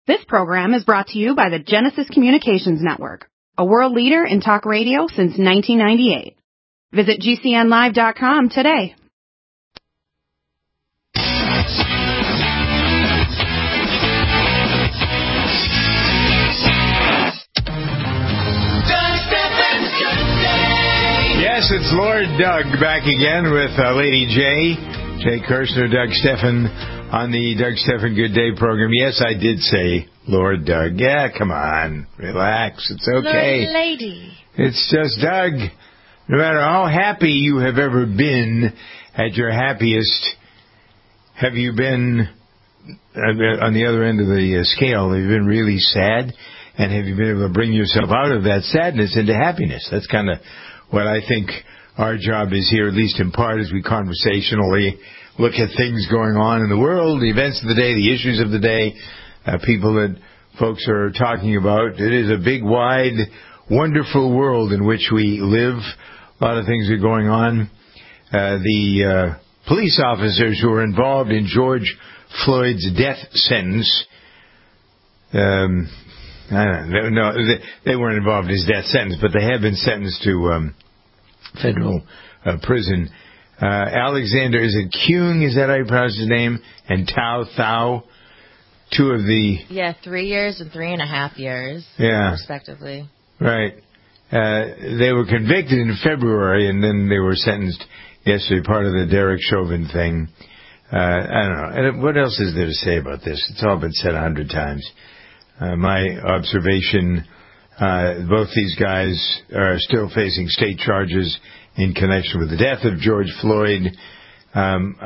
This program is brought to you by the Genesis Communications Network, a world leader in talk radio since 1998. Visit GCNlive.com today. Yes, it's Lord Doug back again with Lady J. Jay Kirshner, Doug Stephan on the Doug Stephan Good Day program. Yes, I did say Lord Doug. Yeah, come on. Relax. It's okay. Lord Lady. It's just Doug. No matter how happy you have ever been at your happiest, have you been on the other end of the scale? Have you been really sad? And have you been able to bring yourself out of that sadness into happiness? That's kind of what I think our job is here, at least in part, as we conversationally look at things going on in the world, the events of the day, the issues of the day, people that folks are talking about. It is a big, wide, wonderful world in which we live. A lot of things are going on. The police officers who were involved in George Floyd's death sentence, they weren't involved in his death sentence, but they have been sentenced to federal prison. Alexander, is it Kueng? Is that how you pronounce his name? And Tao Thao, two of the... Yeah, 3 years and 3.5 years, respectively. Right. They were convicted in February, and then they were sentenced yesterday, part of the Derek Chauvin thing. I don't know. And what else is there to say about this? It's all been said 100 times. My observation, both these guys are still facing state charges in connection with the death of George Floyd. When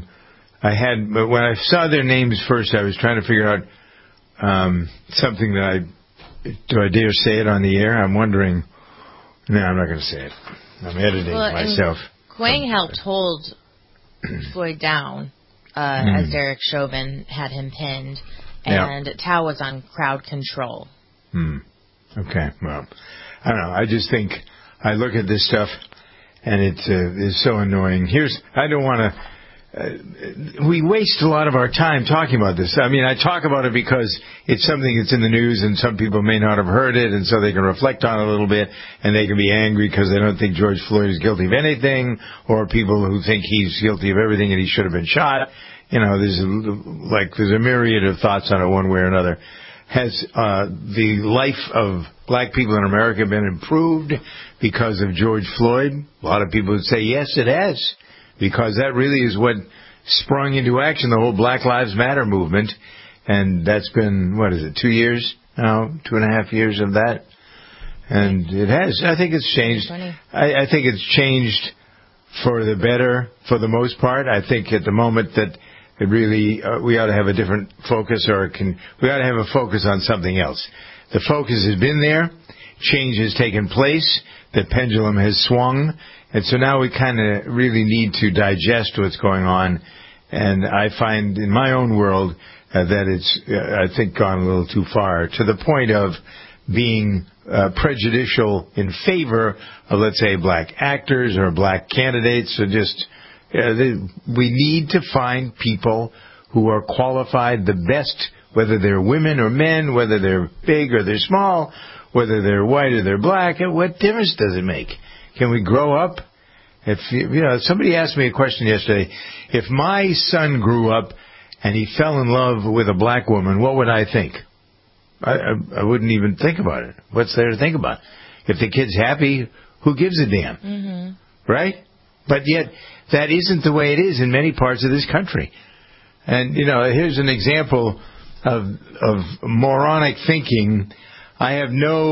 I saw their names first, I was trying to figure out something that do I dare say it on the air? I'm wondering. No, I'm not going to say it. I'm editing myself. Kueng helped hold Floyd down as Derek Chauvin had him pinned, and Tao was on crowd control. Okay, well, I don't know. I just think I look at this stuff, and it is so annoying. I don't want to... we waste a lot of our time talking about this. I mean, I talk about it because it's something that's in the news, and some people may not have heard it, and so they can reflect on it a little bit, and they can be angry because they don't think George Floyd is guilty of anything, or people who think he's guilty of everything and he should have been shot. You know, there's a myriad of thoughts on it one way or another. Has the life of black people in America been improved because of George Floyd? A lot of people would say, yes, it has, because that really is what sprung into action the whole Black Lives Matter movement. And that's been, 2 years now, 2.5 years of that. And it has. I think it's changed. I think it's changed for the better for the most part. I think at the moment that it really, we ought to have a different focus, we ought to have a focus on something else. The focus has been there. Change has taken place. The pendulum has swung. And so now we kind of really need to digest what's going on. And I find in my own world that it's, I think, gone a little too far, to the point of being prejudicial in favor of, let's say, black actors or black candidates, or just... we need to find people who are qualified the best, whether they're women or men, whether they're big or they're small, whether they're white or they're black. What difference does it make? Can we grow up? Somebody asked me a question yesterday. If my son grew up and he fell in love with a black woman, what would I think? I wouldn't even think about it. What's there to think about? If the kid's happy, who gives a damn? Mm-hmm. Right? But yet, that isn't the way it is in many parts of this country. And, here's an example of moronic thinking. I have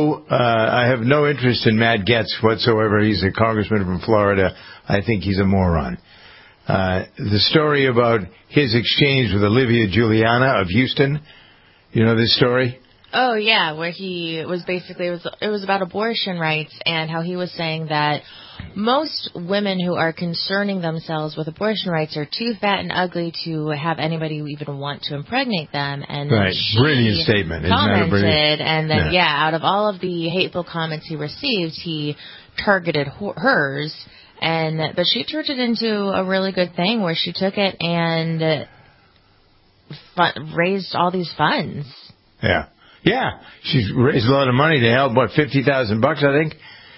no interest in Matt Gaetz whatsoever. He's a congressman from Florida. I think he's a moron. The story about his exchange with Olivia Giuliana of Houston, you know this story? Oh, yeah, where he was basically, it was about abortion rights, and how he was saying that most women who are concerning themselves with abortion rights are too fat and ugly to have anybody even want to impregnate them. And right, brilliant statement. Commented, and then, out of all of the hateful comments he received, he targeted hers, but she turned it into a really good thing where she took it and raised all these funds. Yeah. Yeah. She's raised a lot of money to help, $50,000, I think,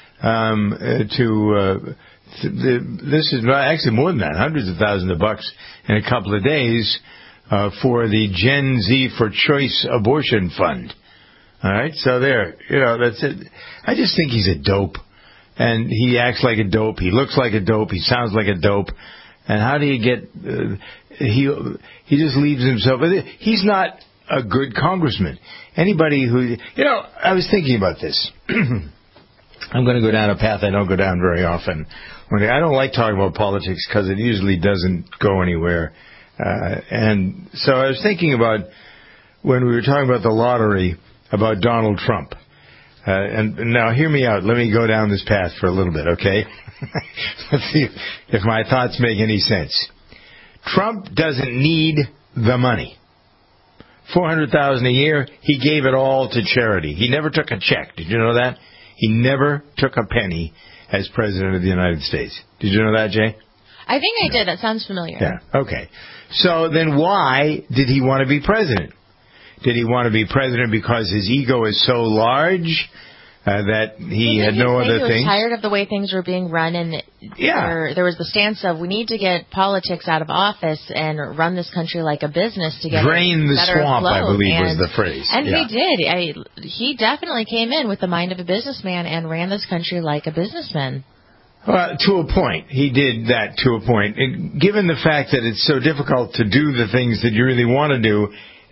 this is actually more than that, hundreds of thousands of bucks in a couple of days, for the Gen Z for Choice Abortion Fund. All right. So there, that's it. I just think he's a dope. And he acts like a dope. He looks like a dope. He sounds like a dope. And how do you get? He just leaves himself. He's not a good congressman. Anybody who, I was thinking about this. I'm going to go down a path I don't go down very often. I don't like talking about politics because it usually doesn't go anywhere. And so I was thinking about when we were talking about the lottery, about Donald Trump. And now hear me out. Let me go down this path for a little bit, okay? Let's see if my thoughts make any sense. Trump doesn't need the money. $400,000 a year, he gave it all to charity. He never took a check. Did you know that? He never took a penny as president of the United States. Did you know that, Jay? I think I did. That sounds familiar. Yeah, okay. So then why did he want to be president? Did he want to be president because his ego is so large that he had no other thing? He was tired of the way things were being run, and there was the stance of we need to get politics out of office and run this country like a business to get drain the swamp, afloat. I believe was the phrase. And he did. He definitely came in with the mind of a businessman and ran this country like a businessman. Well, to a point. He did that to a point. And given the fact that it's so difficult to do the things that you really want to do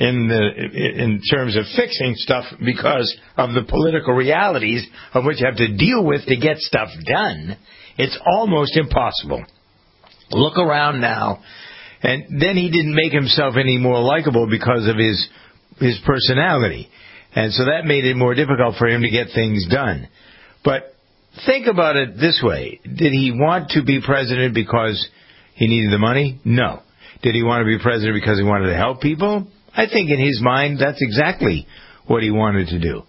in terms of fixing stuff because of the political realities of what you have to deal with to get stuff done, it's almost impossible. Look around now. And then he didn't make himself any more likable because of his personality. And so that made it more difficult for him to get things done. But think about it this way. Did he want to be president because he needed the money? No. Did he want to be president because he wanted to help people? I think in his mind, that's exactly what he wanted to do.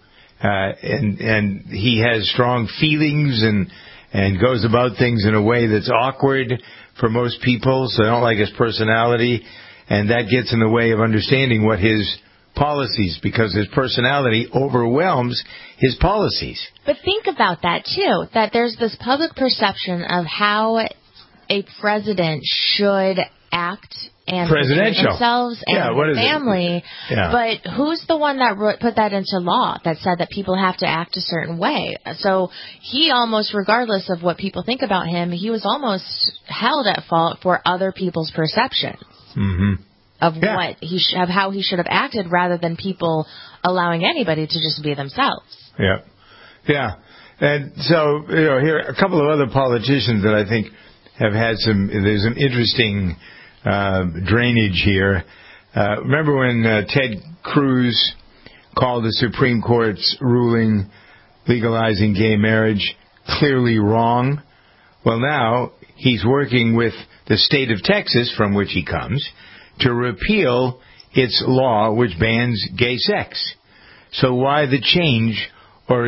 And he has strong feelings and goes about things in a way that's awkward for most people, so they don't like his personality. And that gets in the way of understanding what his policies, because his personality overwhelms his policies. But think about that, too, that there's this public perception of how a president should act and themselves and their family. Yeah. But who's the one that put that into law, that said that people have to act a certain way? So he almost, regardless of what people think about him, he was almost held at fault for other people's perceptions of of how he should have acted, rather than people allowing anybody to just be themselves. Yeah. Yeah. And so, here are a couple of other politicians that I think have had there's some interesting drainage here. Remember when Ted Cruz called the Supreme Court's ruling legalizing gay marriage clearly wrong? Well, now he's working with the state of Texas, from which he comes, to repeal its law which bans gay sex. So why the change? Or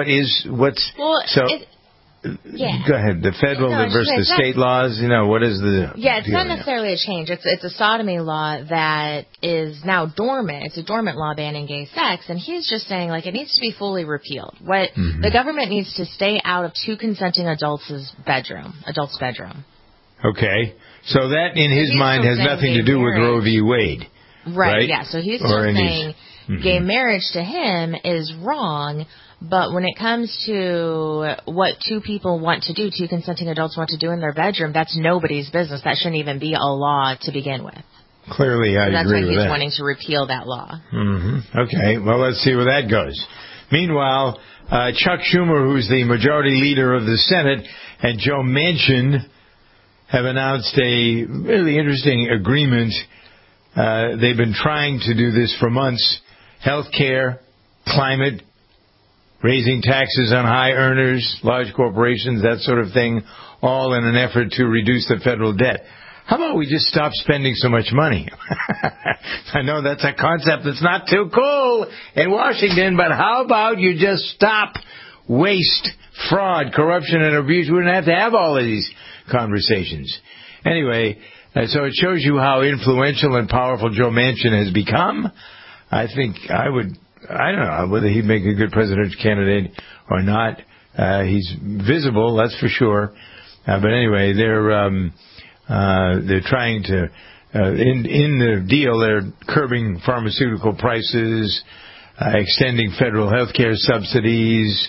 Go ahead. The federal versus the state laws, what is the... Yeah, it's not necessarily a change. It's a sodomy law that is now dormant. It's a dormant law banning gay sex, and he's just saying, it needs to be fully repealed. The government needs to stay out of two consenting adults' bedroom. Okay. So that, in his mind, has nothing to do with Roe v. Wade. Right, yeah. So he's still saying gay marriage to him is wrong. But when it comes to what two people want to do, two consenting adults want to do in their bedroom, that's nobody's business. That shouldn't even be a law to begin with. Clearly, I agree with that. That's why he's wanting to repeal that law. Okay, well, let's see where that goes. Meanwhile, Chuck Schumer, who's the majority leader of the Senate, and Joe Manchin have announced a really interesting agreement. They've been trying to do this for months. Health care, climate, raising taxes on high earners, large corporations, that sort of thing, all in an effort to reduce the federal debt. How about we just stop spending so much money? I know that's a concept that's not too cool in Washington, but how about you just stop waste, fraud, corruption, and abuse? We wouldn't have to have all of these conversations. Anyway, so it shows you how influential and powerful Joe Manchin has become. I think I would I don't know whether he'd make a good presidential candidate or not. He's visible, that's for sure. But anyway, they're trying to in the deal. They're curbing pharmaceutical prices, extending federal health care subsidies,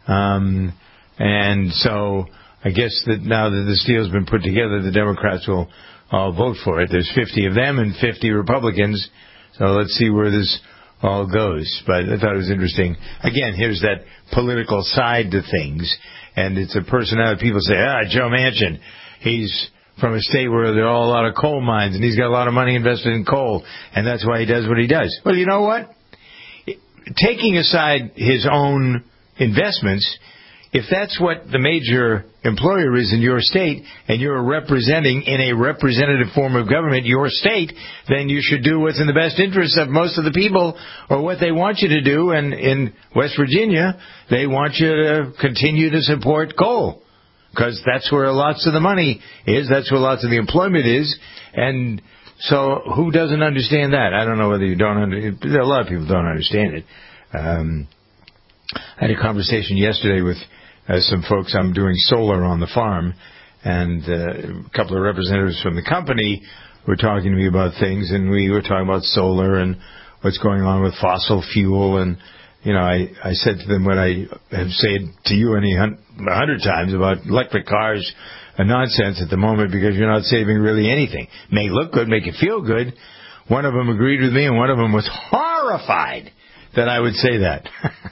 and so I guess that now that this deal's been put together, the Democrats will all vote for it. There's 50 of them and 50 Republicans, so let's see where this all goes. But I thought it was interesting. Again, here's that political side to things, and it's a personality. People say, Joe Manchin, he's from a state where there are a lot of coal mines, and he's got a lot of money invested in coal, and that's why he does what he does. Well, you know what? Taking aside his own investments, if that's what the major employer is in your state, and you're representing in a representative form of government your state, then you should do what's in the best interest of most of the people, or what they want you to do. And in West Virginia, they want you to continue to support coal, because that's where lots of the money is. That's where lots of the employment is. And so who doesn't understand that? I don't know whether you don't understand. A lot of people don't understand it. I had a conversation yesterday with some folks. I'm doing solar on the farm, and a couple of representatives from the company were talking to me about things, and we were talking about solar and what's going on with fossil fuel. And you know, I said to them what I have said to you 100 times about electric cars are nonsense at the moment, because you're not saving really anything. May look good, make you feel good. One of them agreed with me, and one of them was horrified that I would say that.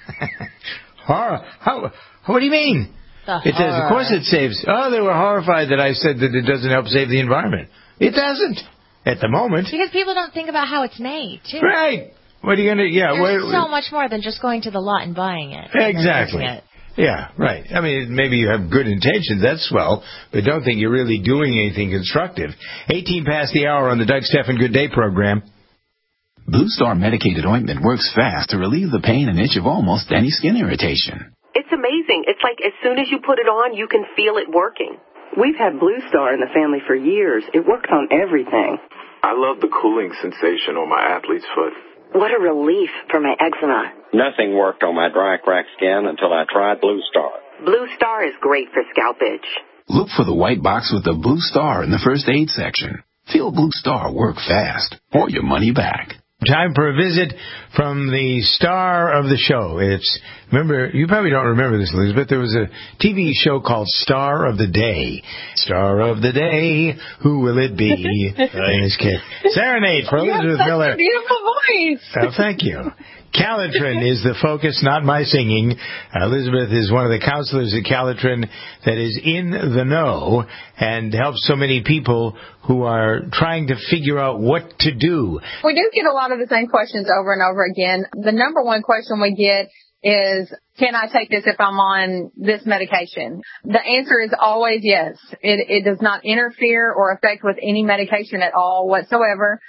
What do you mean? It does. Of course it saves. Oh, they were horrified that I said that it doesn't help save the environment. It doesn't at the moment. Because people don't think about how it's made, too. Right. What are you going to... Yeah. There's so much more than just going to the lot and buying it. Exactly. Yeah, right. I mean, maybe you have good intentions. That's swell. But don't think you're really doing anything constructive. 18 past the hour on the Doug Stephan Good Day program. Blue Star medicated ointment works fast to relieve the pain and itch of almost any skin irritation. It's amazing. It's like as soon as you put it on, you can feel it working. We've had Blue Star in the family for years. It works on everything. I love the cooling sensation on my athlete's foot. What a relief for my eczema. Nothing worked on my dry, cracked skin until I tried Blue Star. Blue Star is great for scalp itch. Look for the white box with the Blue Star in the first aid section. Feel Blue Star work fast, or your money back. Time for a visit from the star of the show. Remember, you probably don't remember this, Elizabeth. There was a TV show called Star of the Day. Star of the Day, who will it be? Serenade for Elizabeth Miller. Such a beautiful voice. Oh, thank you. Calitrin is the focus, not my singing. Elizabeth is one of the counselors at Calitrin that is in the know and helps so many people who are trying to figure out what to do. We do get a lot of the same questions over and over again. The number one question we get is, can I take this if I'm on this medication? The answer is always yes. It does not interfere or affect with any medication at all whatsoever.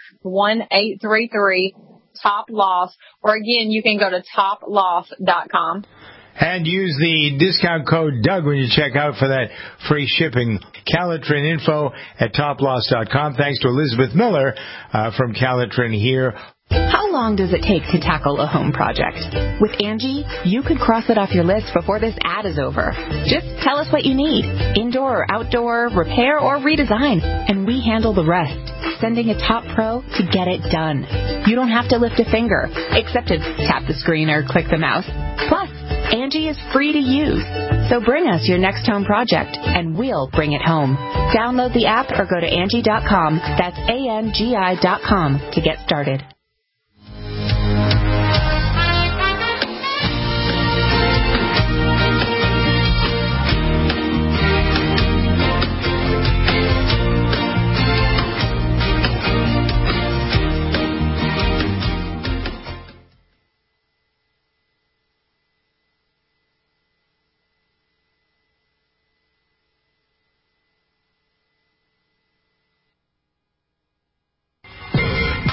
1-833-TOP-LOSS, or again, you can go to toploss.com. And use the discount code Doug when you check out for that free shipping. Calitrin info at toploss.com. Thanks to Elizabeth Miller from Calitrin here. How long does it take to tackle a home project? With Angie, you could cross it off your list before this ad is over. Just tell us what you need. Indoor or outdoor, repair or redesign. And we handle the rest, sending a top pro to get it done. You don't have to lift a finger, except to tap the screen or click the mouse. Plus, Angie is free to use. So bring us your next home project, and we'll bring it home. Download the app or go to Angie.com. That's ANGI.com to get started.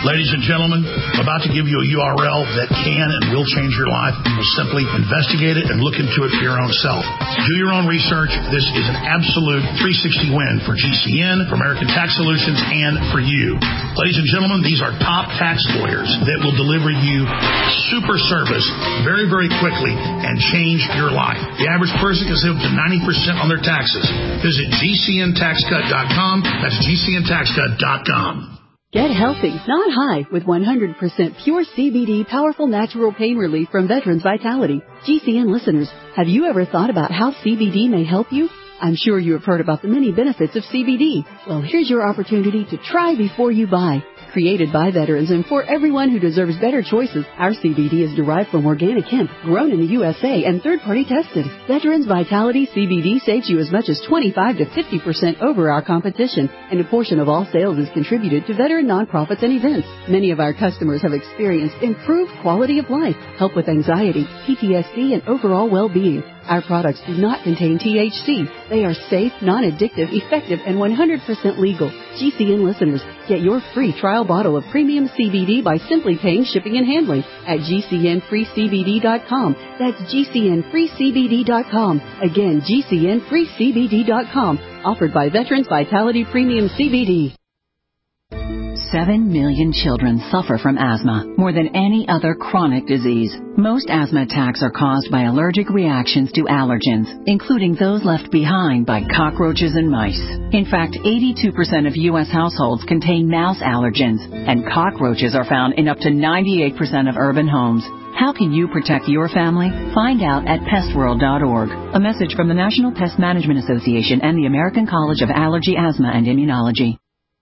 Ladies and gentlemen, I'm about to give you a URL that can and will change your life. You will simply investigate it and look into it for your own self. Do your own research. This is an absolute 360 win for GCN, for American Tax Solutions, and for you. Ladies and gentlemen, these are top tax lawyers that will deliver you super service very, very quickly and change your life. The average person can save up to 90% on their taxes. Visit GCNTaxCut.com. That's GCNTaxCut.com. Get healthy, not high, with 100% pure CBD powerful natural pain relief from Veterans Vitality. GCN listeners, have you ever thought about how CBD may help you? I'm sure you have heard about the many benefits of CBD. Well, here's your opportunity to try before you buy. Created by veterans and for everyone who deserves better choices, our CBD is derived from organic hemp, grown in the USA, and third-party tested. Veterans Vitality CBD saves you as much as 25 to 50% over our competition, and a portion of all sales is contributed to veteran nonprofits and events. Many of our customers have experienced improved quality of life, help with anxiety, PTSD, and overall well-being. Our products do not contain THC. They are safe, non-addictive, effective, and 100% legal. GCN listeners, get your free trial bottle of premium CBD by simply paying shipping and handling at GCNFreeCBD.com. That's GCNFreeCBD.com. Again, GCNFreeCBD.com. Offered by Veterans Vitality Premium CBD. 7 million children suffer from asthma, more than any other chronic disease. Most asthma attacks are caused by allergic reactions to allergens, including those left behind by cockroaches and mice. In fact, 82% of U.S. households contain mouse allergens, and cockroaches are found in up to 98% of urban homes. How can you protect your family? Find out at pestworld.org. A message from the National Pest Management Association and the American College of Allergy, Asthma, and Immunology.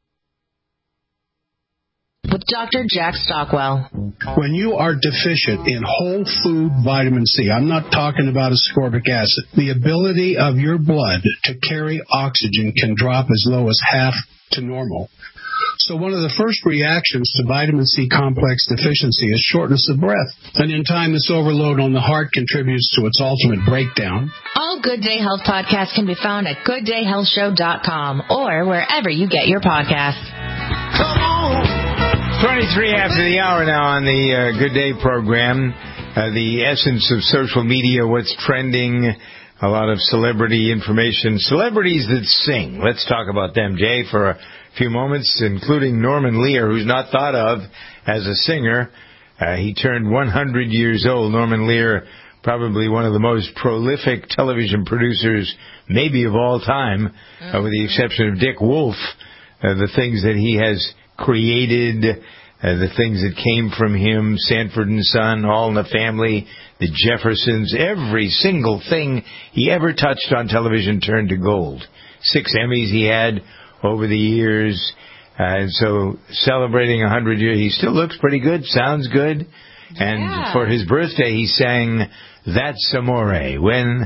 With Dr. Jack Stockwell. When you are deficient in whole food vitamin C, I'm not talking about ascorbic acid, the ability of your blood to carry oxygen can drop as low as half to normal. So one of the first reactions to vitamin C complex deficiency is shortness of breath. And in time, this overload on the heart contributes to its ultimate breakdown. All Good Day Health podcasts can be found at GoodDayHealthShow.com or wherever you get your podcasts. Come on! 23 after the hour now on the Good Day program. The essence of social media, what's trending, a lot of celebrity information. Celebrities that sing. Let's talk about them, Jay, for a few moments, including Norman Lear, who's not thought of as a singer. He turned 100 years old. Norman Lear, probably one of the most prolific television producers, maybe of all time, with the exception of Dick Wolf. The things that he has created, the things that came from him, Sanford and Son, All in the Family, the Jeffersons, every single thing he ever touched on television turned to gold. 6 Emmys he had over the years, and so celebrating 100 years, he still looks pretty good, sounds good, and for his birthday he sang That's Amore. When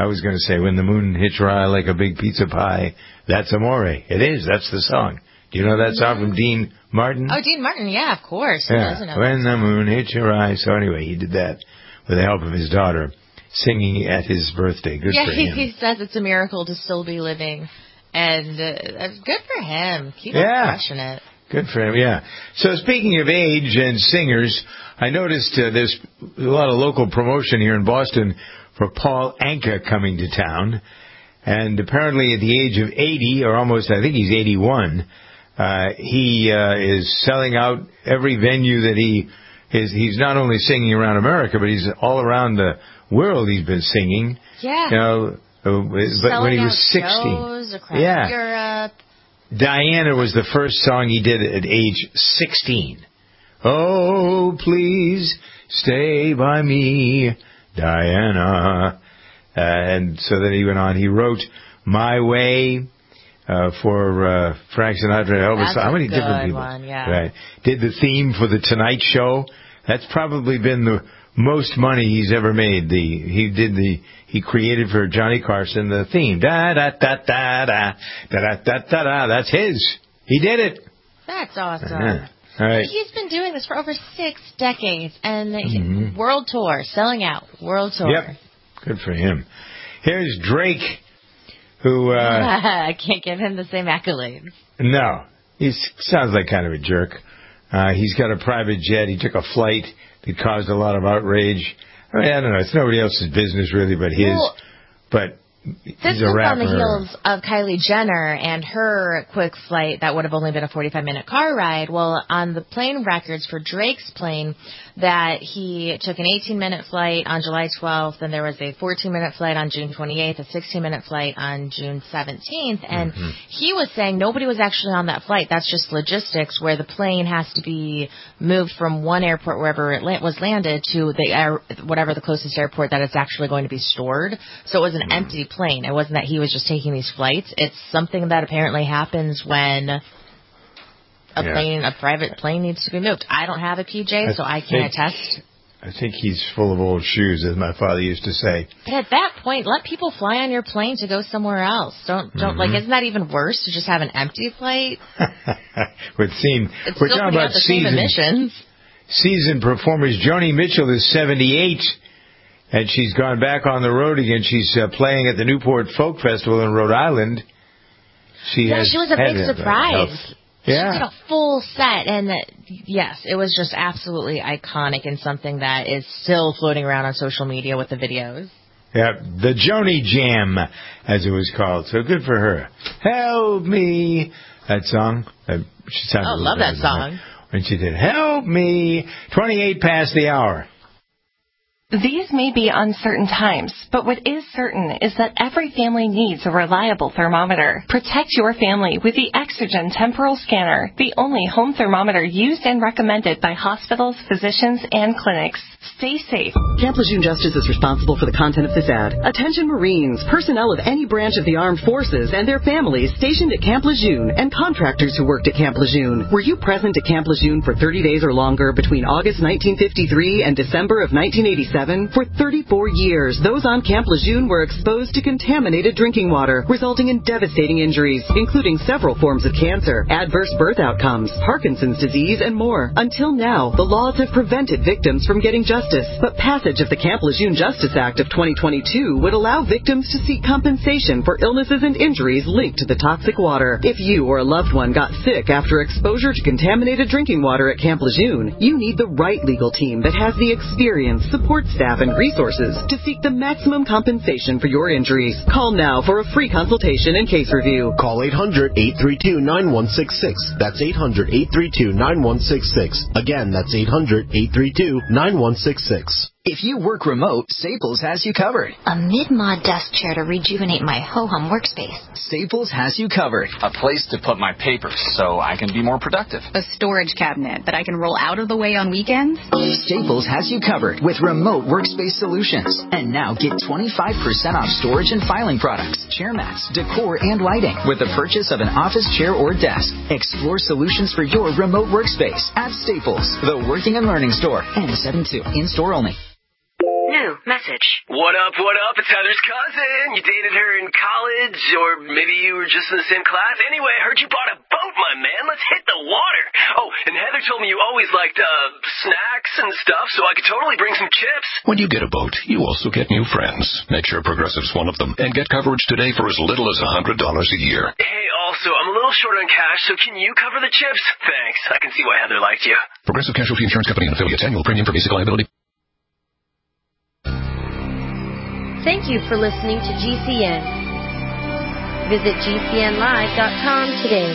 the moon hits your eye like a big pizza pie, that's amore. It is, that's the song. Do you know that song from Dean Martin? Oh, Dean Martin, yeah, of course. Yeah. When the moon hits your eye. So anyway, he did that with the help of his daughter, singing at his birthday. Good for him. He says it's a miracle to still be living. And good for him. Keep on crushing it. Good for him, yeah. So speaking of age and singers, I noticed there's a lot of local promotion here in Boston for Paul Anka coming to town. And apparently at the age of 80, or almost, I think he's 81, he is selling out every venue that he's not only singing around America, but he's all around the world he's been singing. Yeah. You know, but when he was 60. Shows across Europe. Diana was the first song he did at age 16. Oh, please stay by me, Diana. And so then he went on. He wrote My Way for Frank Sinatra, Elvis. How many different people? Right. Did the theme for The Tonight Show. That's probably been the most money he's ever made. He created for Johnny Carson the theme. Da da da da da da da da da. That's his. He did it. That's awesome. All right. He's been doing this for over 6 decades, and world tour, selling out, world tour. Yep. Good for him. Here's Drake, who... I can't give him the same accolades. No. He sounds like kind of a jerk. He's got a private jet. He took a flight that caused a lot of outrage. I mean, I don't know. It's nobody else's business, really, but his. Well, but this was on the heels of Kylie Jenner and her quick flight that would have only been a 45-minute car ride. Well, on the plane records for Drake's plane, that he took an 18-minute flight on July 12th, and there was a 14-minute flight on June 28th, a 16-minute flight on June 17th, and he was saying nobody was actually on that flight. That's just logistics, where the plane has to be moved from one airport, wherever it was landed, to whatever the closest airport that it's actually going to be stored. So it was an empty plane. It wasn't that he was just taking these flights. It's something that apparently happens when a private plane needs to be moved. I don't have a PJ, so I can't attest. I think he's full of old shoes, as my father used to say. But at that point, let people fly on your plane to go somewhere else. Don't like. Isn't that even worse to just have an empty flight? We're talking about the same emissions. Seasoned performers. Joni Mitchell is 78, and she's gone back on the road again. She's playing at the Newport Folk Festival in Rhode Island. She was a big surprise. Yeah. She did a full set, and yes, it was just absolutely iconic and something that is still floating around on social media with the videos. Yeah, the Joni Jam, as it was called. So good for her. Help me. That song. She love that song. When she did, help me. 28 past the hour. These may be uncertain times, but what is certain is that every family needs a reliable thermometer. Protect your family with the Exergen Temporal Scanner, the only home thermometer used and recommended by hospitals, physicians, and clinics. Stay safe. Camp Lejeune Justice is responsible for the content of this ad. Attention Marines, personnel of any branch of the armed forces, and their families stationed at Camp Lejeune, and contractors who worked at Camp Lejeune. Were you present at Camp Lejeune for 30 days or longer between August 1953 and December of 1987? For 34 years, those on Camp Lejeune were exposed to contaminated drinking water, resulting in devastating injuries, including several forms of cancer, adverse birth outcomes, Parkinson's disease, and more. Until now, the laws have prevented victims from getting justice, but passage of the Camp Lejeune Justice Act of 2022 would allow victims to seek compensation for illnesses and injuries linked to the toxic water. If you or a loved one got sick after exposure to contaminated drinking water at Camp Lejeune, you need the right legal team that has the experience, support staff, and resources to seek the maximum compensation for your injuries. Call now for a free consultation and case review. Call 800-832-9166. That's 800-832-9166. Again, that's 800-832-9166. If you work remote, Staples has you covered. A mid-mod desk chair to rejuvenate my ho-hum workspace. Staples has you covered. A place to put my papers so I can be more productive. A storage cabinet that I can roll out of the way on weekends. Staples has you covered with remote workspace solutions. And now get 25% off storage and filing products, chair mats, decor, and lighting with the purchase of an office chair or desk. Explore solutions for your remote workspace at Staples, the working and learning store. N72, in-store only. New message. What up? It's Heather's cousin. You dated her in college, or maybe you were just in the same class. Anyway, I heard you bought a boat, my man. Let's hit the water. Oh, and Heather told me you always liked snacks and stuff, so I could totally bring some chips. When you get a boat, you also get new friends. Make sure Progressive's one of them, and get coverage today for as little as $100 a year. Hey, also, I'm a little short on cash, so can you cover the chips? Thanks. I can see why Heather liked you. Progressive Casualty Insurance Company and affiliates. Annual premium for basic liability. Thank you for listening to GCN. Visit GCNlive.com today.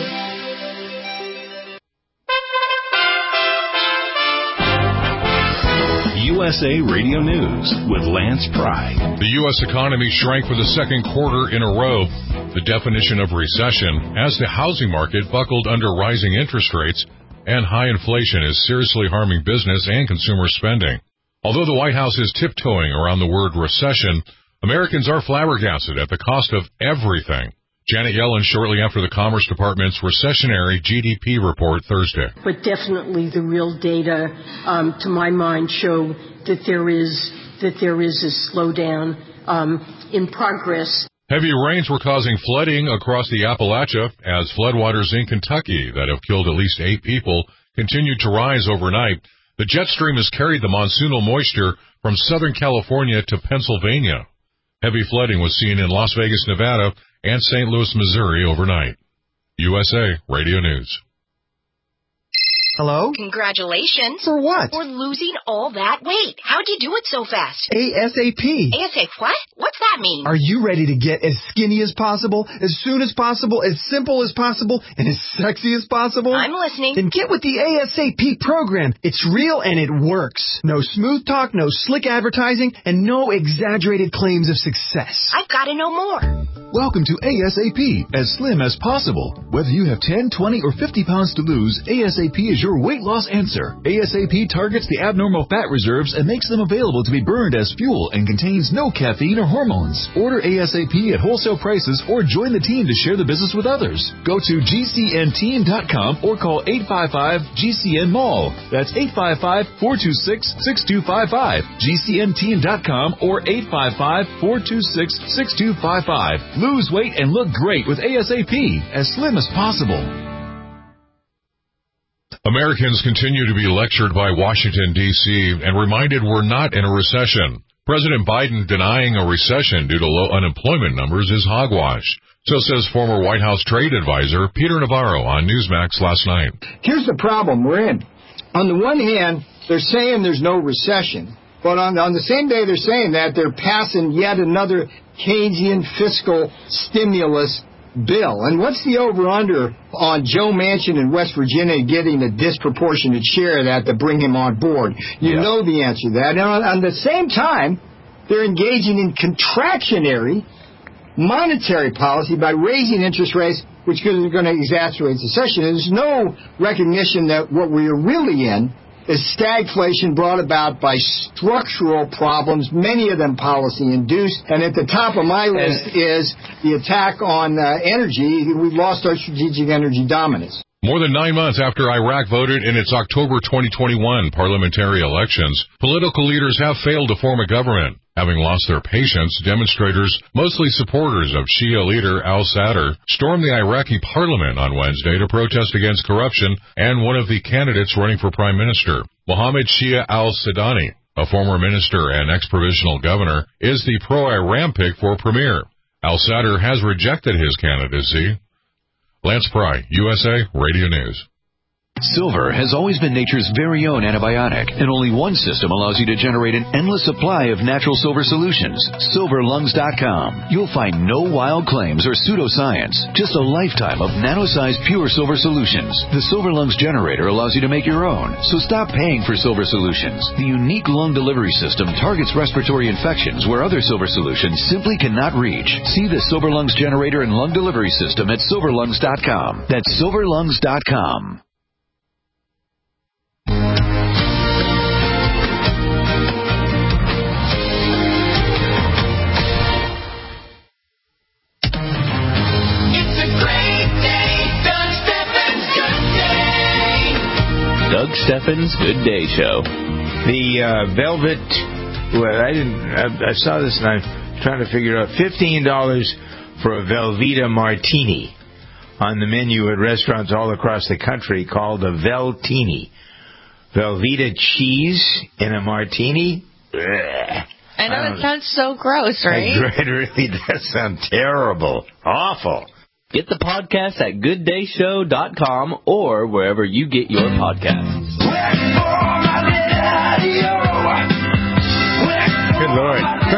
USA Radio News with Lance Pry. The U.S. economy shrank for the second quarter in a row, the definition of recession, as the housing market buckled under rising interest rates and high inflation is seriously harming business and consumer spending. Although the White House is tiptoeing around the word recession, Americans are flabbergasted at the cost of everything. Janet Yellen shortly after the Commerce Department's recessionary GDP report Thursday. But definitely the real data, to my mind, show that there is a slowdown in progress. Heavy rains were causing flooding across the Appalachia as floodwaters in Kentucky that have killed at least 8 people continued to rise overnight. The jet stream has carried the monsoonal moisture from Southern California to Pennsylvania. Heavy flooding was seen in Las Vegas, Nevada, and St. Louis, Missouri overnight. USA Radio News. Hello? Congratulations. For what? For losing all that weight. How'd you do it so fast? ASAP. ASAP what? What's that mean? Are you ready to get as skinny as possible, as soon as possible, as simple as possible, and as sexy as possible? I'm listening. Then get with the ASAP program. It's real and it works. No smooth talk, no slick advertising, and no exaggerated claims of success. I've got to know more. Welcome to ASAP, as slim as possible. Whether you have 10, 20, or 50 pounds to lose, ASAP is your weight loss answer. ASAP targets the abnormal fat reserves and makes them available to be burned as fuel and contains no caffeine or hormones. Order ASAP at wholesale prices or join the team to share the business with others. Go to GCNteam.com or call 855-GCN-MALL. That's 855-426-6255. GCNteam.com or 855-426-6255. Lose weight and look great with ASAP, as slim as possible. Americans continue to be lectured by Washington, D.C. and reminded we're not in a recession. President Biden denying a recession due to low unemployment numbers is hogwash. So says former White House trade advisor Peter Navarro on Newsmax last night. Here's the problem we're in. On the one hand, they're saying there's no recession. But on the same day they're saying that, they're passing yet another Keynesian fiscal stimulus bill. And what's the over-under on Joe Manchin in West Virginia getting a disproportionate share of that to bring him on board? You know the answer to that. And on the same time, they're engaging in contractionary monetary policy by raising interest rates, which is going to exacerbate recession. And there's no recognition that what we are really in is stagflation brought about by structural problems, many of them policy-induced. And at the top of my list is the attack on energy. We've lost our strategic energy dominance. More than 9 months after Iraq voted in its October 2021 parliamentary elections, political leaders have failed to form a government. Having lost their patience, demonstrators, mostly supporters of Shia leader al-Sadr, stormed the Iraqi parliament on Wednesday to protest against corruption and one of the candidates running for prime minister. Mohammed Shia al-Sudani, a former minister and ex-provisional governor, is the pro-Iran pick for premier. Al-Sadr has rejected his candidacy. Lance Pry, USA Radio News. Silver has always been nature's very own antibiotic, and only one system allows you to generate an endless supply of natural silver solutions. SilverLungs.com. You'll find no wild claims or pseudoscience, just a lifetime of nano-sized pure silver solutions. The Silver Lungs generator allows you to make your own, so stop paying for silver solutions. The unique lung delivery system targets respiratory infections where other silver solutions simply cannot reach. See the Silver Lungs generator and lung delivery system at SilverLungs.com. That's SilverLungs.com. Doug Steffens Good Day Show. The Velvet, I saw this and I'm trying to figure out, $15 for a Velveeta martini on the menu at restaurants all across the country called a Veltini. Velveeta cheese in a martini? Blech. I know, it sounds so gross, right? It really does sound terrible. Awful. Get the podcast at gooddayshow.com or wherever you get your podcasts. Good Lord.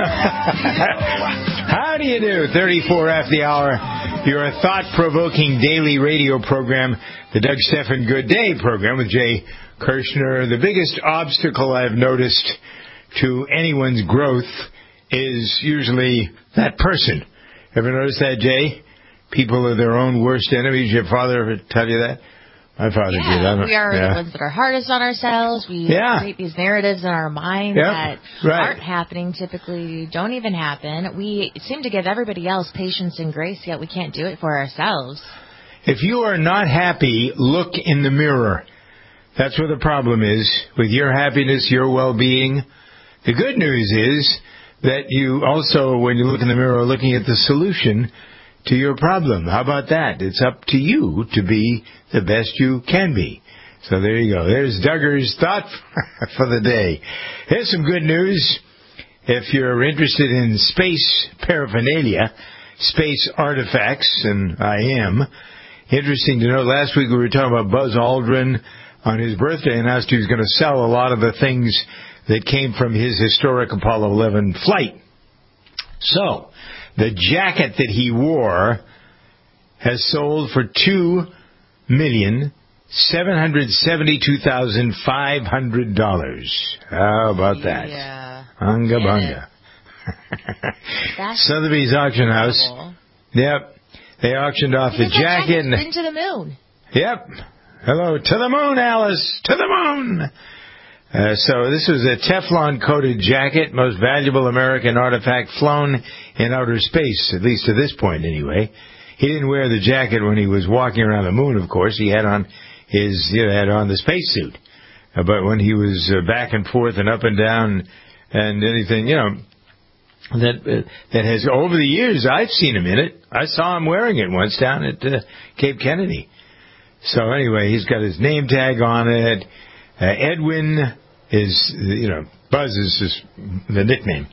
How do you do? 34 after the hour. You're a thought-provoking daily radio program, the Doug Stephan Good Day program with Jay Kirshner. The biggest obstacle I've noticed to anyone's growth is usually that person. Ever notice that, Jay? People are their own worst enemies. Your father ever tell you that? My father did. We are the ones that are hardest on ourselves. We create these narratives in our mind that aren't happening typically, don't even happen. We seem to give everybody else patience and grace, yet we can't do it for ourselves. If you are not happy, look in the mirror. That's where the problem is with your happiness, your well-being. The good news is that you also, when you look in the mirror, are looking at the solution to your problem. How about that? It's up to you to be the best you can be. So there you go. There's Duggar's thought for the day. Here's some good news. If you're interested in space paraphernalia, space artifacts, and I am, interesting to know, last week we were talking about Buzz Aldrin on his birthday, announced he was going to sell a lot of the things that came from his historic Apollo 11 flight. So, the jacket that he wore has sold for $2,772,500. How about that? Yeah. Unga bunga. Sotheby's auction house. Yep. They auctioned off the jacket. Been to the moon. Yep. Hello, to the moon, Alice. To the moon. So this was a Teflon-coated jacket, most valuable American artifact flown in outer space, at least to this point anyway. He didn't wear the jacket when he was walking around the moon, of course. He had on the spacesuit. But when he was back and forth and up and down and anything, that has, over the years, I've seen him in it. I saw him wearing it once down at Cape Kennedy. So anyway, he's got his name tag on it. Edwin is, Buzz is just the nickname.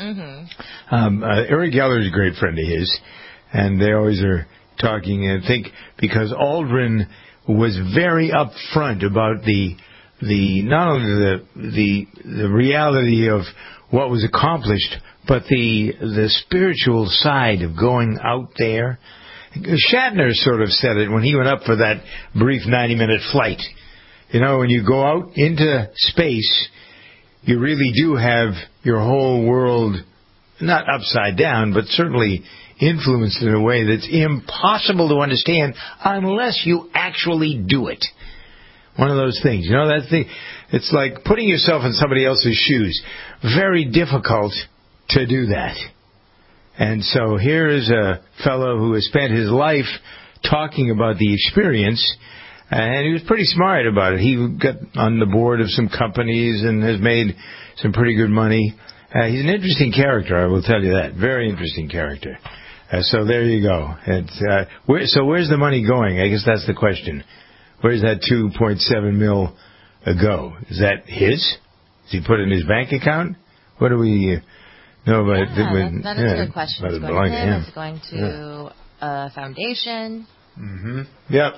Mm-hmm. Uri Geller is a great friend of his, and they always are talking. And I think because Aldrin was very upfront about the not only the reality of what was accomplished, but the spiritual side of going out there. Shatner sort of said it when he went up for that brief 90-minute flight. When you go out into space, you really do have your whole world not upside down, but certainly influenced in a way that's impossible to understand unless you actually do it. One of those things. It's like putting yourself in somebody else's shoes. Very difficult to do that. And so here is a fellow who has spent his life talking about the experience, and he was pretty smart about it. He got on the board of some companies and has made some pretty good money. He's an interesting character, I will tell you that. Very interesting character. So there you go. So where's the money going? I guess that's the question. Where's that $2.7 million go? Is that his? Does he put it in his bank account? What do we know about? That is a good question. Is it going to him? Is it going to a foundation? Mm-hmm. Yep.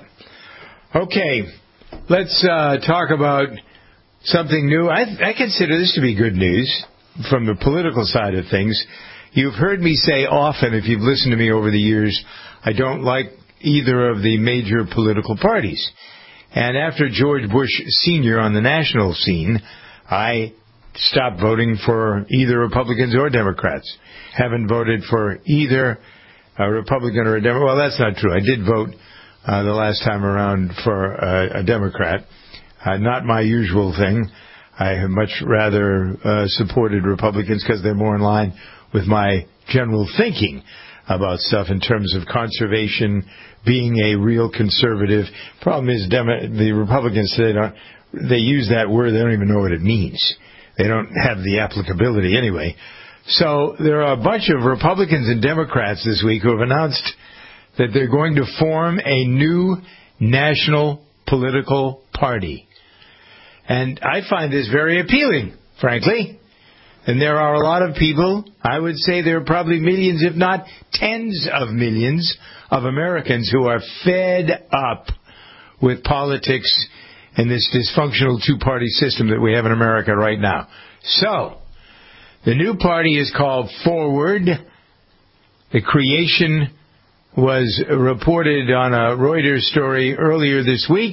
Okay. Let's talk about something new. I consider this to be good news from the political side of things. You've heard me say often, if you've listened to me over the years, I don't like either of the major political parties. And after George Bush Sr. on the national scene, I stopped voting for either Republicans or Democrats. Haven't voted for either a Republican or a Democrat. Well, that's not true. I did vote the last time around for a Democrat. Not my usual thing. I have much rather supported Republicans because they're more in line with my general thinking about stuff in terms of conservation, being a real conservative. Problem is, the Republicans today they use that word, they don't even know what it means. They don't have the applicability anyway. So there are a bunch of Republicans and Democrats this week who have announced that they're going to form a new national political party. And I find this very appealing, frankly. And there are a lot of people, I would say there are probably millions, if not tens of millions, of Americans who are fed up with politics and this dysfunctional two-party system that we have in America right now. So, the new party is called Forward. The creation was reported on a Reuters story earlier this week.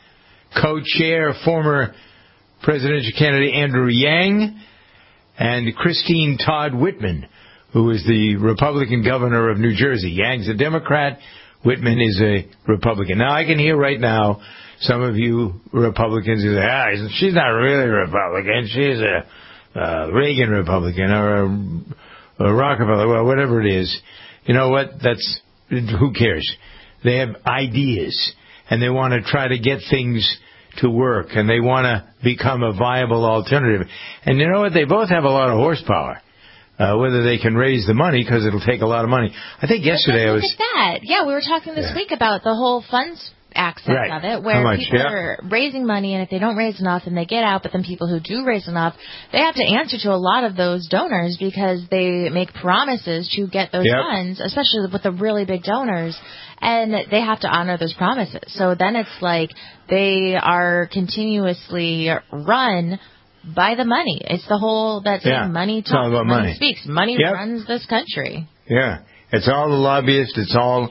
Co-chair, former presidential candidate Andrew Yang, and Christine Todd Whitman, who is the Republican governor of New Jersey. Yang's a Democrat. Whitman is a Republican. Now, I can hear right now some of you Republicans who say, she's not really a Republican. She's a Reagan Republican or a Rockefeller, well, whatever it is. You know what? Who cares? They have ideas, and they want to try to get things to work, and they want to become a viable alternative. And you know what? They both have a lot of horsepower. Whether they can raise the money, because it'll take a lot of money. I think yesterday Look at that. Yeah, we were talking this week about the whole funds aspect Right. of it, How where much? people Yeah. are raising money, and if they don't raise enough, then they get out. But then people who do raise enough, they have to answer to a lot of those donors because they make promises to get those Yep. funds, especially with the really big donors, and they have to honor those promises. So then it's like they are continuously run by the money. It's the whole that saying, money It's all talks, about money. speaks. Money Yep. runs this country. Yeah, it's all the lobbyists. It's all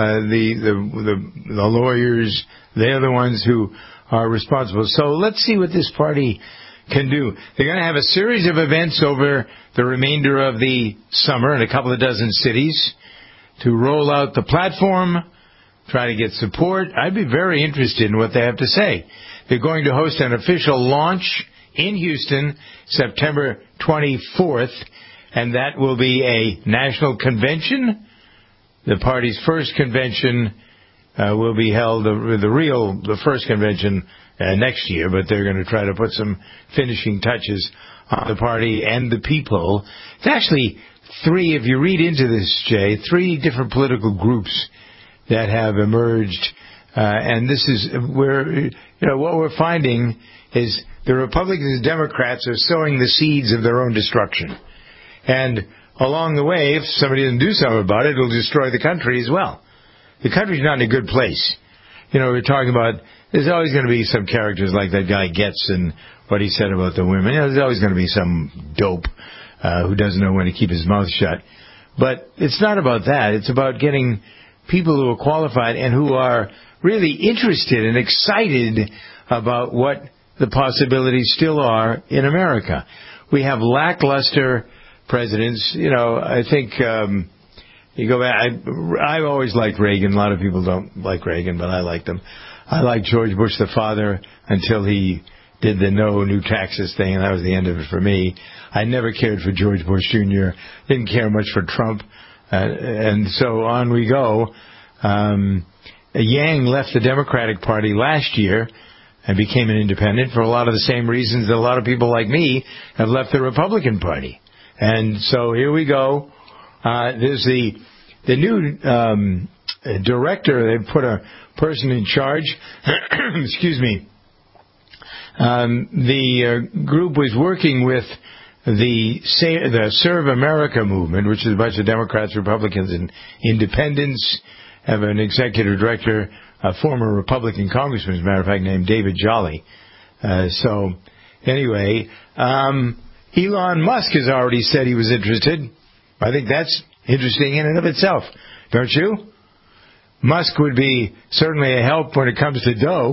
the lawyers. They're the ones who are responsible. So let's see what this party can do. They're going to have a series of events over the remainder of the summer in a couple of dozen cities to roll out the platform, try to get support. I'd be very interested in what they have to say. They're going to host an official launch in Houston, September 24th, and that will be a national convention. The party's first convention will be held, the first convention next year, but they're going to try to put some finishing touches on the party and the people. It's actually three, if you read into this, Jay, three different political groups that have emerged, and this is where, what we're finding is the Republicans and Democrats are sowing the seeds of their own destruction. And along the way, if somebody doesn't do something about it, it'll destroy the country as well. The country's not in a good place. We're talking about, there's always going to be some characters like that guy Getz and what he said about the women. There's always going to be some dope who doesn't know when to keep his mouth shut. But it's not about that. It's about getting people who are qualified and who are really interested and excited about what the possibilities still are in America. We have lackluster presidents. I think you go back. I've always liked Reagan. A lot of people don't like Reagan, but I liked him. I liked George Bush the father until he did the no new taxes thing, and that was the end of it for me. I never cared for George Bush Jr. Didn't care much for Trump, and so on we go. Yang left the Democratic Party last year and became an independent for a lot of the same reasons that a lot of people like me have left the Republican Party. And so here we go. There's the new director. They put a person in charge. Excuse me. The group was working with the Serve America movement, which is a bunch of Democrats, Republicans, and independents. Have an executive director, a former Republican congressman, as a matter of fact, named David Jolly. So anyway, Elon Musk has already said he was interested. I think that's interesting in and of itself, don't you? Musk would be certainly a help when it comes to dough.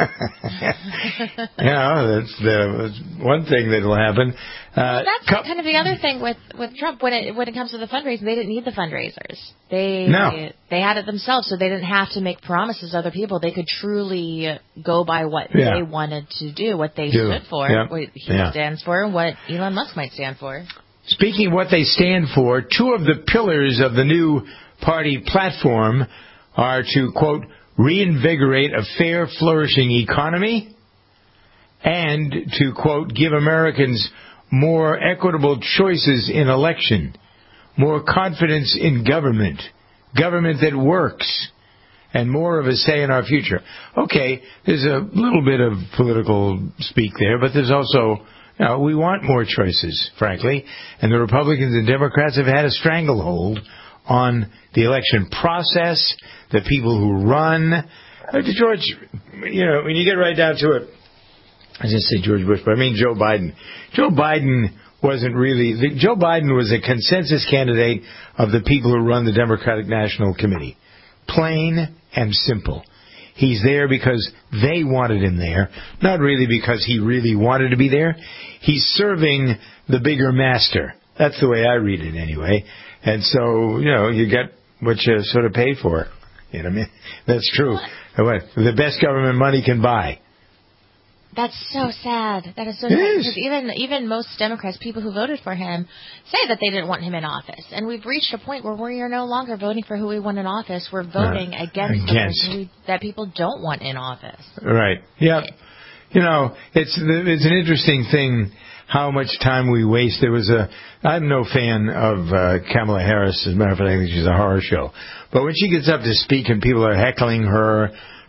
That's the one thing that will happen. That's kind of the other thing with Trump when it comes to the fundraising. They didn't need the fundraisers. They had it themselves, so they didn't have to make promises to other people. They could truly go by what they wanted to do, what they stood for, what he stands for, and what Elon Musk might stand for. Speaking of what they stand for, two of the pillars of the new party platform are to, quote, reinvigorate a fair, flourishing economy and to, quote, give Americans more equitable choices in election, more confidence in government that works, and more of a say in our future. Okay, there's a little bit of political speak there, but there's also, we want more choices, frankly, and the Republicans and Democrats have had a stranglehold on the election process, the people who run. George, when you get right down to it, I didn't say George Bush, but I mean Joe Biden. Joe Biden Joe Biden was a consensus candidate of the people who run the Democratic National Committee. Plain and simple. He's there because they wanted him there, not really because he really wanted to be there. He's serving the bigger master. That's the way I read it anyway. And so, you get what you sort of pay for. You know what I mean? That's true. The best government money can buy. That's so sad. That is so sad. Because even most Democrats, people who voted for him, say that they didn't want him in office. And we've reached a point where we are no longer voting for who we want in office. We're voting against the person that people don't want in office. Right. Yeah. It's an interesting thing how much time we waste. I'm no fan of Kamala Harris. As a matter of fact, I think she's a horror show. But when she gets up to speak and people are heckling her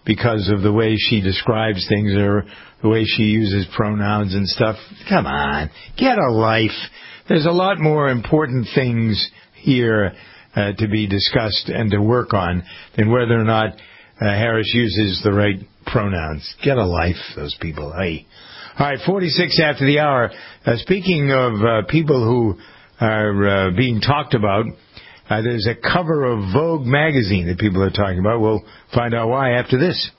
because of the way she describes things or the way she uses pronouns and stuff. Come on, get a life. There's a lot more important things here to be discussed and to work on than whether or not Harris uses the right pronouns. Get a life, those people. Hey. All right, 46 after the hour. Speaking of people who are being talked about, there's a cover of Vogue magazine that people are talking about. We'll find out why after this.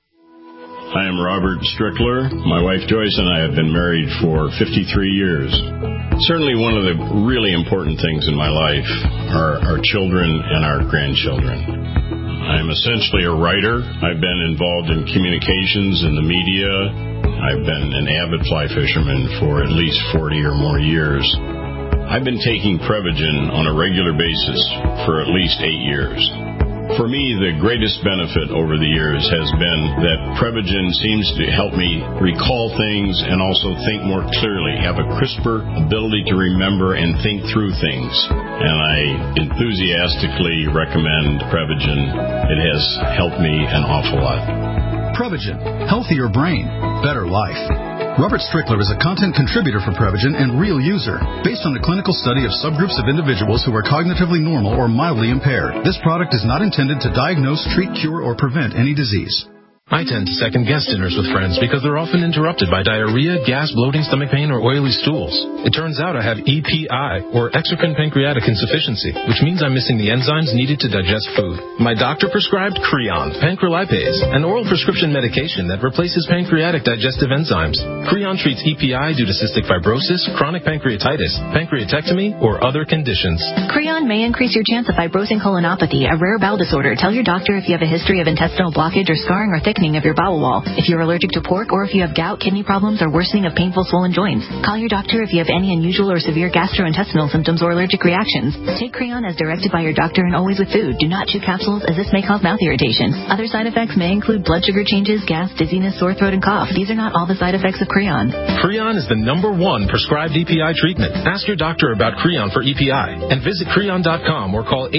I am Robert Strickler. My wife Joyce and I have been married for 53 years. Certainly one of the really important things in my life are our children and our grandchildren. I'm essentially a writer. I've been involved in communications in the media. I've been an avid fly fisherman for at least 40 or more years. I've been taking Prevagen on a regular basis for at least 8 years. For me, the greatest benefit over the years has been that Prevagen seems to help me recall things and also think more clearly, have a crisper ability to remember and think through things. And I enthusiastically recommend Prevagen. It has helped me an awful lot. Prevagen. Healthier brain. Better life. Robert Strickler is a content contributor for Prevagen and real user, based on a clinical study of subgroups of individuals who are cognitively normal or mildly impaired. This product is not intended to diagnose, treat, cure, or prevent any disease. I tend to second-guess dinners with friends because they're often interrupted by diarrhea, gas, bloating, stomach pain, or oily stools. It turns out I have EPI, or exocrine pancreatic insufficiency, which means I'm missing the enzymes needed to digest food. My doctor prescribed Creon, pancrelipase, an oral prescription medication that replaces pancreatic digestive enzymes. Creon treats EPI due to cystic fibrosis, chronic pancreatitis, pancreatectomy, or other conditions. Creon may increase your chance of fibrosing colonopathy, a rare bowel disorder. Tell your doctor if you have a history of intestinal blockage or scarring or thickening of your bowel wall, if you're allergic to pork, or if you have gout, kidney problems, or worsening of painful swollen joints. Call your doctor if you have any unusual or severe gastrointestinal symptoms or allergic reactions. Take Creon as directed by your doctor and always with food. Do not chew capsules, as this may cause mouth irritation. Other side effects may include blood sugar changes, gas, dizziness, sore throat, and cough. These are not all the side effects of Creon. Creon is the #1 prescribed EPI treatment. Ask your doctor about Creon for EPI and visit Creon.com or call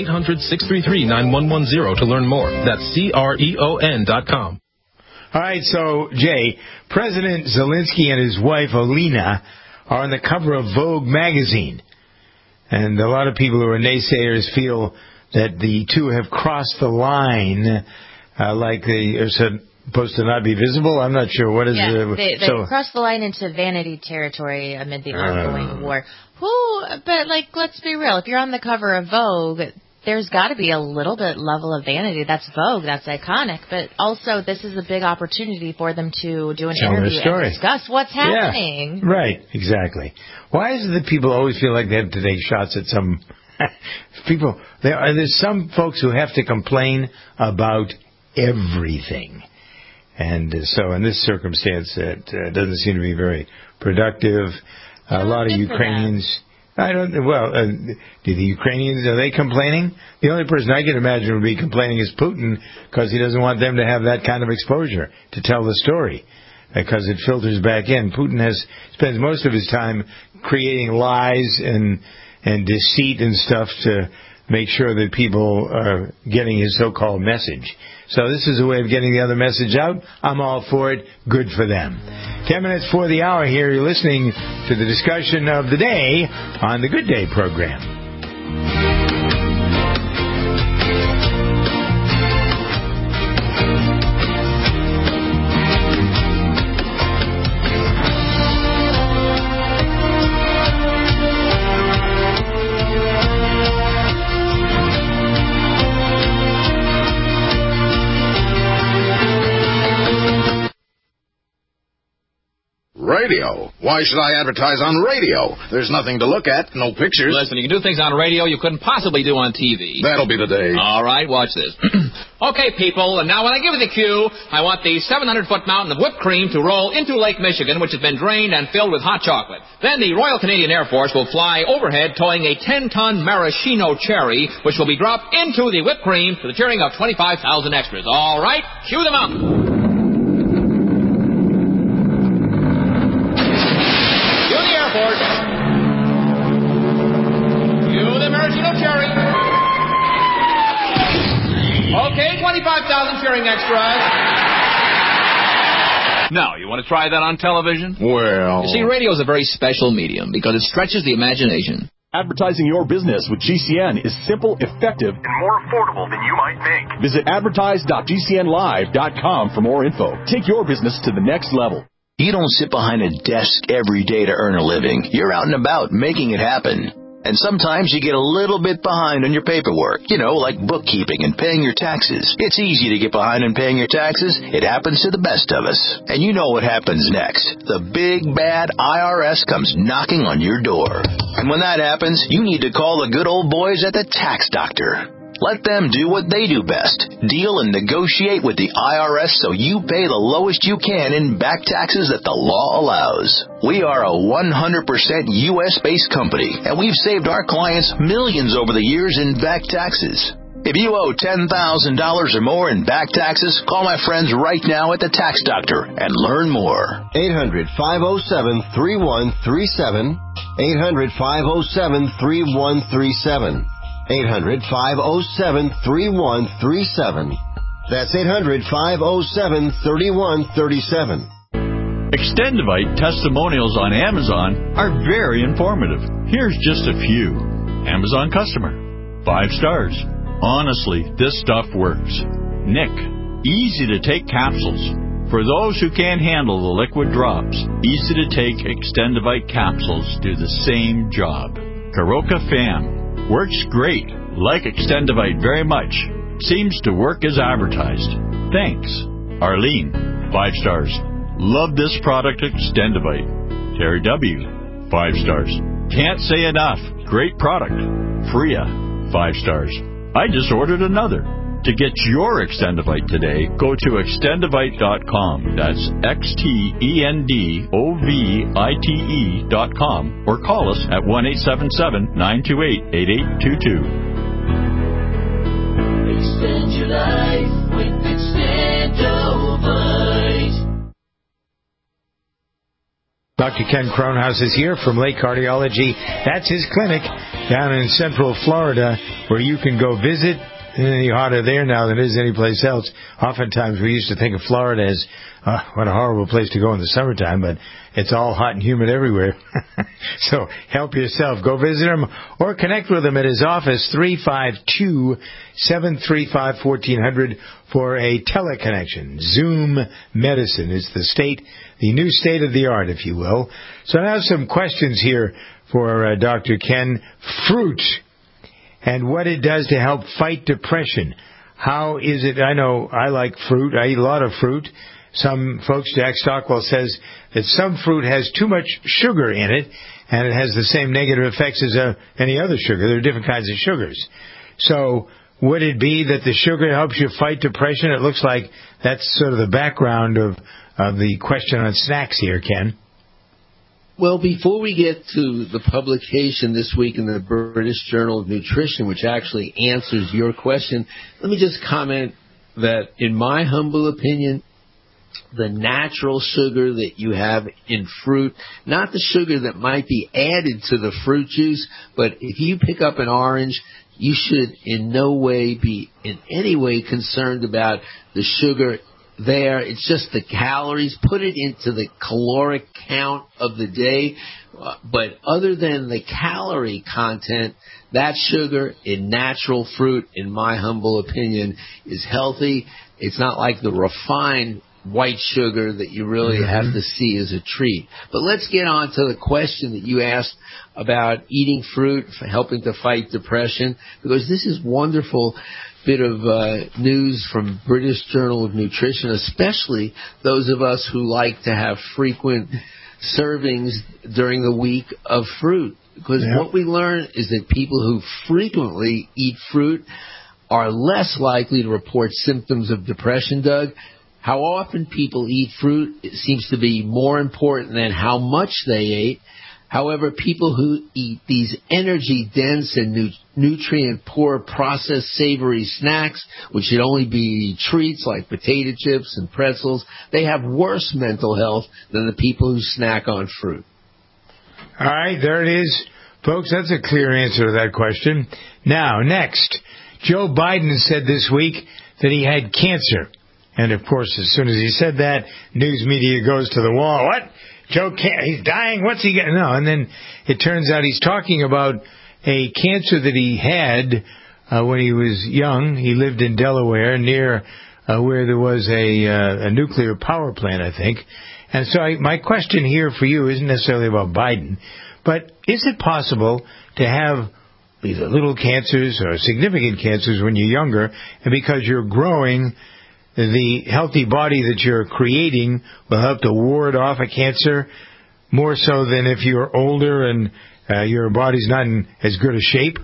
800-633-9110 to learn more. That's CREON.com. All right, so, Jay, President Zelensky and his wife, Olena, are on the cover of Vogue magazine. And a lot of people who are naysayers feel that the two have crossed the line, like they are supposed to not be visible. I'm not sure. What is it? They crossed the line into vanity territory amid the ongoing war. But, let's be real. If you're on the cover of Vogue, there's got to be a little bit level of vanity. That's Vogue. That's iconic. But also, this is a big opportunity for them to do an interview and discuss what's happening. Yeah, right, exactly. Why is it that people always feel like they have to take shots at some people? There's some folks who have to complain about everything. And so in this circumstance, it doesn't seem to be very productive. A lot of Ukrainians... Do the Ukrainians, are they complaining? The only person I can imagine would be complaining is Putin, because he doesn't want them to have that kind of exposure to tell the story, because it filters back in. Putin spends most of his time creating lies and deceit and stuff to make sure that people are getting his so-called message. So this is a way of getting the other message out. I'm all for it. Good for them. 10 minutes for the hour here. You're listening to the discussion of the day on the Good Day program. Radio. Why should I advertise on radio? There's nothing to look at, no pictures. Listen, you can do things on radio you couldn't possibly do on TV. That'll be the day. All right, watch this. Okay, people, and now when I give you the cue, I want the 700-foot mountain of whipped cream to roll into Lake Michigan, which has been drained and filled with hot chocolate. Then the Royal Canadian Air Force will fly overhead towing a 10-ton maraschino cherry, which will be dropped into the whipped cream to the cheering of 25,000 extras. All right, cue the mountain. Okay, 25,000 cheering extras. Now, you want to try that on television? Well... You see, radio is a very special medium because it stretches the imagination. Advertising your business with GCN is simple, effective, and more affordable than you might think. Visit advertise.gcnlive.com for more info. Take your business to the next level. You don't sit behind a desk every day to earn a living. You're out and about making it happen. And sometimes you get a little bit behind on your paperwork, like bookkeeping and paying your taxes. It's easy to get behind on paying your taxes. It happens to the best of us. And you know what happens next. The big, bad IRS comes knocking on your door. And when that happens, you need to call the good old boys at the Tax Doctor. Let them do what they do best. Deal and negotiate with the IRS so you pay the lowest you can in back taxes that the law allows. We are a 100% U.S.-based company, and we've saved our clients millions over the years in back taxes. If you owe $10,000 or more in back taxes, call my friends right now at the Tax Doctor and learn more. 800-507-3137. 800-507-3137. 800-507-3137. That's 800-507-3137. Extendivite testimonials on Amazon are very informative. Here's just a few. Amazon customer. 5 stars. Honestly, this stuff works. Nick. Easy to take capsules. For those who can't handle the liquid drops, easy to take Extendivite capsules do the same job. Karoka Fam. Works great. Like Extendivite very much. Seems to work as advertised. Thanks. Arlene. 5 stars. Love this product, Extendivite. Terry W. 5 stars. Can't say enough. Great product. Freya. 5 stars. I just ordered another. To get your Extendivite today, go to extendivite.com. That's XTENDOVITE.com or call us at 1-877-928-8822. Extend your life with Extendovite. Dr. Ken Kronhaus is here from Lake Cardiology. That's his clinic down in Central Florida where you can go visit. Any hotter there now than it is any place else. Oftentimes we used to think of Florida as what a horrible place to go in the summertime, but it's all hot and humid everywhere. So help yourself. Go visit him or connect with him at his office, 352-735-1400 for a teleconnection. Zoom Medicine is the new state of the art, if you will. So now some questions here for Dr. Ken. Fruit. And what it does to help fight depression. How is it? I know I like fruit. I eat a lot of fruit. Some folks, Jack Stockwell says that some fruit has too much sugar in it, and it has the same negative effects as any other sugar. There are different kinds of sugars. So would it be that the sugar helps you fight depression? It looks like that's sort of the background of the question on snacks here, Ken. Well, before we get to the publication this week in the British Journal of Nutrition, which actually answers your question, let me just comment that, in my humble opinion, the natural sugar that you have in fruit, not the sugar that might be added to the fruit juice, but if you pick up an orange, you should in no way be in any way concerned about the sugar there. It's just the calories. Put it into the caloric count of the day. But other than the calorie content, that sugar in natural fruit, in my humble opinion, is healthy. It's not like the refined white sugar that you really have to see as a treat. But let's get on to the question that you asked about eating fruit for helping to fight depression, because this is wonderful bit of news from British Journal of Nutrition, especially those of us who like to have frequent servings during the week of fruit. Because what we learn is that people who frequently eat fruit are less likely to report symptoms of depression, Doug. How often people eat fruit, it seems to be more important than how much they ate. However, people who eat these energy-dense and nutrient-poor processed savory snacks, which should only be treats like potato chips and pretzels, they have worse mental health than the people who snack on fruit. All right, there it is. Folks, that's a clear answer to that question. Now, next, Joe Biden said this week that he had cancer. And, of course, as soon as he said that, news media goes to the wall. What? Joe can't. He's dying. What's he getting? No. And then it turns out he's talking about a cancer that he had when he was young. He lived in Delaware near where there was a nuclear power plant, I think. And so my question here for you isn't necessarily about Biden, but is it possible to have either little cancers or significant cancers when you're younger, and because you're growing, the healthy body that you're creating will help to ward off a cancer more so than if you're older and your body's not in as good a shape?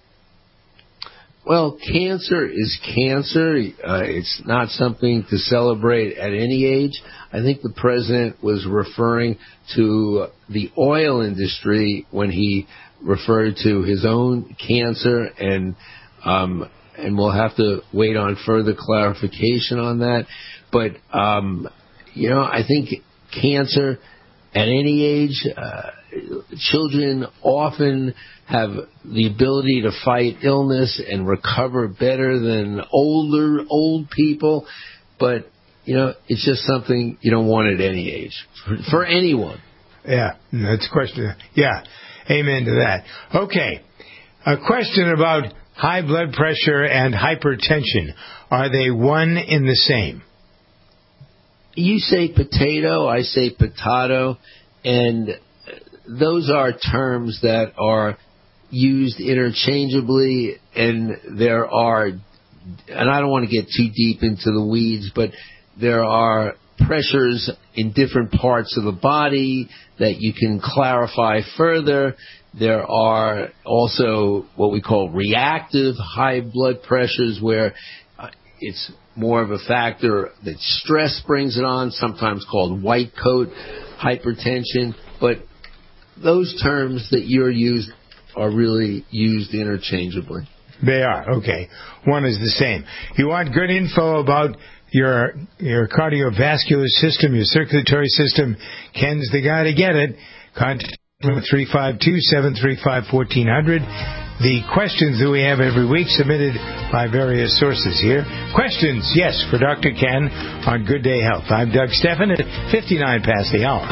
Well, cancer is cancer. It's not something to celebrate at any age. I think the president was referring to the oil industry when he referred to his own cancer, and we'll have to wait on further clarification on that. But, I think cancer at any age, children often have the ability to fight illness and recover better than old people. But, it's just something you don't want at any age for anyone. Yeah, that's a question. Yeah, amen to that. Okay, a question about high blood pressure and hypertension. Are they one in the same? You say potato, I say potato, and those are terms that are used interchangeably, and there are, and I don't want to get too deep into the weeds, but there are pressures in different parts of the body that you can clarify further. There are also what we call reactive high blood pressures, where it's more of a factor that stress brings it on, sometimes called white coat hypertension. But those terms that you're used are really used interchangeably. They are, okay. One is the same. You want good info about your cardiovascular system, your circulatory system, Ken's the guy to get it. Contact 352-735-1400. The questions that we have every week submitted by various sources here. Questions, yes, for Dr. Ken on Good Day Health. I'm Doug Stephan at 59 past the hour.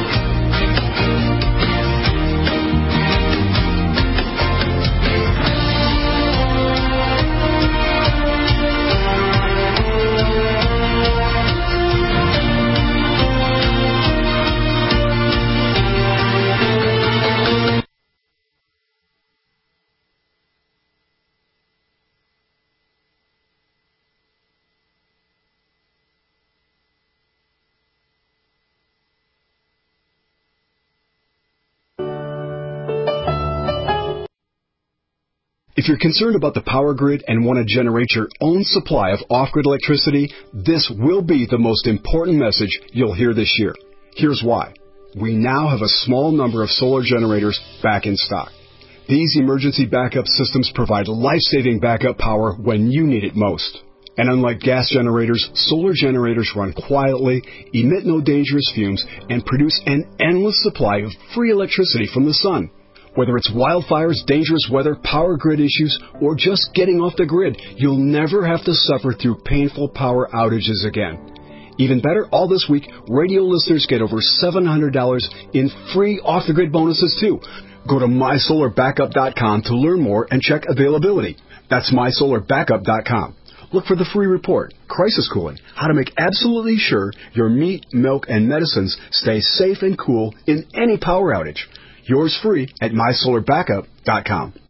If you're concerned about the power grid and want to generate your own supply of off-grid electricity, this will be the most important message you'll hear this year. Here's why. We now have a small number of solar generators back in stock. These emergency backup systems provide life-saving backup power when you need it most. And unlike gas generators, solar generators run quietly, emit no dangerous fumes, and produce an endless supply of free electricity from the sun. Whether it's wildfires, dangerous weather, power grid issues, or just getting off the grid, you'll never have to suffer through painful power outages again. Even better, all this week, radio listeners get over $700 in free off-the-grid bonuses, too. Go to MySolarBackup.com to learn more and check availability. That's MySolarBackup.com. Look for the free report, Crisis Cooling, how to make absolutely sure your meat, milk, and medicines stay safe and cool in any power outage. Yours free at MySolarBackup.com.